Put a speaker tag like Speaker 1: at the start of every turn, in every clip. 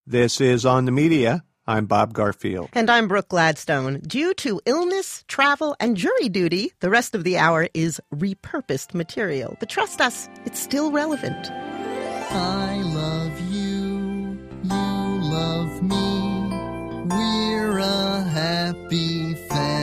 Speaker 1: This is On the Media. I'm Bob Garfield.
Speaker 2: And I'm Brooke Gladstone. Due to illness, travel, and jury duty, the rest of the hour is repurposed material. But trust us, it's still relevant.
Speaker 3: I love you, you love me, we're a happy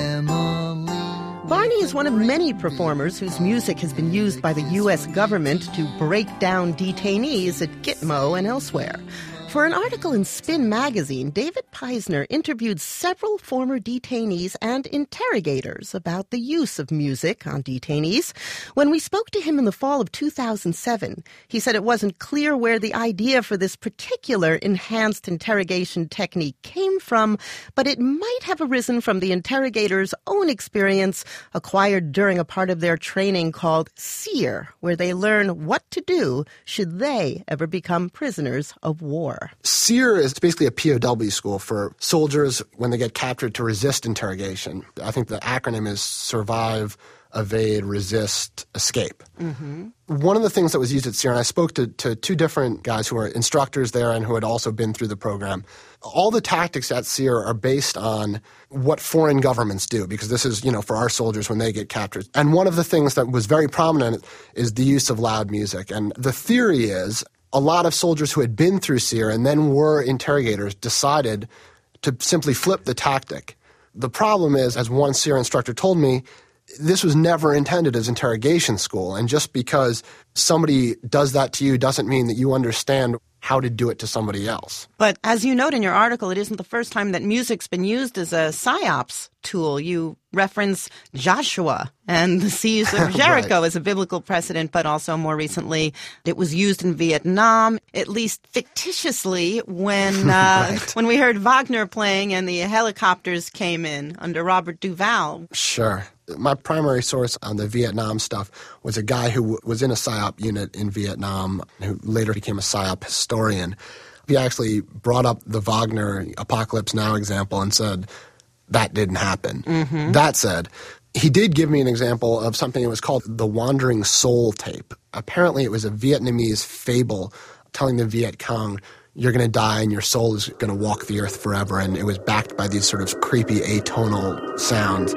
Speaker 3: family.
Speaker 2: Barney is one of many performers whose music has been used by the U.S. government to break down detainees at Gitmo and elsewhere. For an article in Spin magazine, David Peisner interviewed several former detainees and interrogators about the use of music on detainees. When we spoke to him in the fall of 2007, he said it wasn't clear where the idea for this particular enhanced interrogation technique came from, but it might have arisen from the interrogators' own experience acquired during a part of their training called SEER, where they learn what to do should they ever become prisoners of war.
Speaker 4: SEER is basically a POW school for soldiers when they get captured to resist interrogation. I think the acronym is Survive, Evade, Resist, Escape. Mm-hmm. One of the things that was used at SEER, and I spoke to two different guys who were instructors there and who had also been through the program. All the tactics at SEER are based on what foreign governments do, because this is, for our soldiers when they get captured. And one of the things that was very prominent is the use of loud music. And the theory is a lot of soldiers who had been through SEER and then were interrogators decided to simply flip the tactic. The problem is, as one SEER instructor told me, this was never intended as interrogation school. And just because somebody does that to you doesn't mean that you understand how to do it to somebody else.
Speaker 2: But as you note in your article, it isn't the first time that music's been used as a psyops tool. You reference Joshua and the Siege of Jericho as a biblical precedent, but also more recently it was used in Vietnam, at least fictitiously, when when we heard Wagner playing and the helicopters came in under Robert Duvall.
Speaker 4: Sure. My primary source on the Vietnam stuff was a guy who was in a PSYOP unit in Vietnam, who later became a PSYOP historian. He actually brought up the Wagner Apocalypse Now example and said, that didn't happen. Mm-hmm. That said, he did give me an example of something that was called the Wandering Soul tape. Apparently it was a Vietnamese fable telling the Viet Cong, you're going to die and your soul is going to walk the earth forever, and it was backed by these sort of creepy atonal sounds.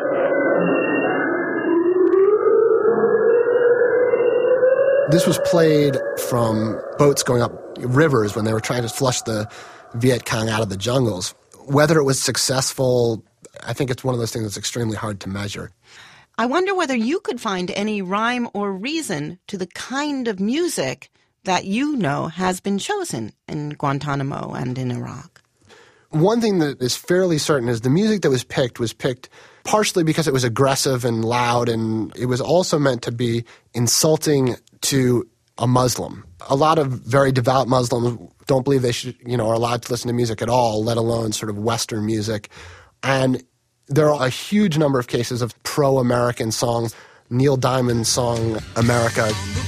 Speaker 4: This was played from boats going up rivers when they were trying to flush the Viet Cong out of the jungles. Whether it was successful, I think it's one of those things that's extremely hard to measure.
Speaker 2: I wonder whether you could find any rhyme or reason to the kind of music that you know has been chosen in Guantanamo and in Iraq.
Speaker 4: One thing that is fairly certain is the music that was picked partially because it was aggressive and loud, and it was also meant to be insulting to a Muslim. A lot of very devout Muslims don't believe they should, are allowed to listen to music at all, let alone sort of Western music. And there are a huge number of cases of pro-American songs. Neil Diamond's song, America.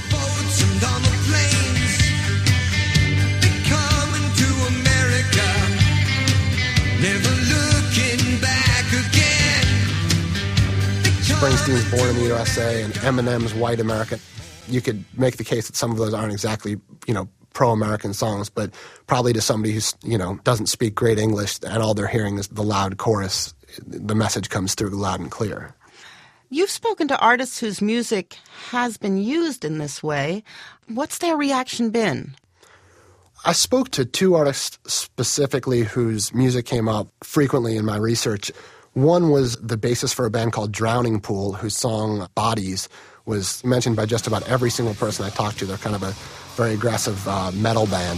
Speaker 4: Springsteen's Born in the USA and Eminem's White America. You could make the case that some of those aren't exactly, pro-American songs, but probably to somebody who's, doesn't speak great English and all they're hearing is the loud chorus, the message comes through loud and clear.
Speaker 2: You've spoken to artists whose music has been used in this way. What's their reaction been?
Speaker 4: I spoke to two artists specifically whose music came up frequently in my research. One was the bassist for a band called Drowning Pool, whose song Bodies was mentioned by just about every single person I talked to. They're kind of a very aggressive metal band.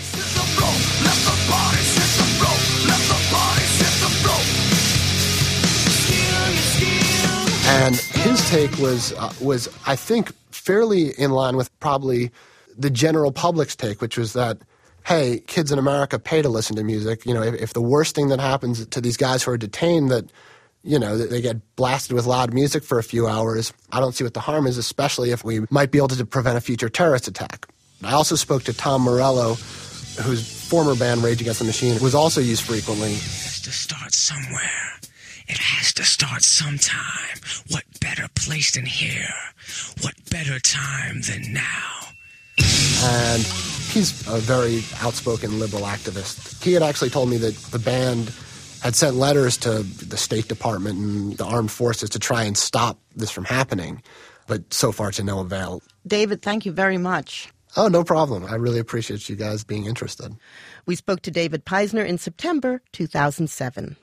Speaker 4: And his take was I think, fairly in line with probably the general public's take, which was that, hey, kids in America pay to listen to music. If the worst thing that happens to these guys who are detained that they get blasted with loud music for a few hours, I don't see what the harm is, especially if we might be able to prevent a future terrorist attack. I also spoke to Tom Morello, whose former band Rage Against the Machine was also used frequently.
Speaker 5: It has to start somewhere. It has to start sometime. What better place than here? What better time than now?
Speaker 4: And He's a very outspoken liberal activist. He had actually told me that the band had sent letters to the State Department and the armed forces to try and stop this from happening, but so far to no avail.
Speaker 2: David, thank you very much.
Speaker 4: Oh, no problem. I really appreciate you guys being interested.
Speaker 2: We spoke to David Peisner in September 2007.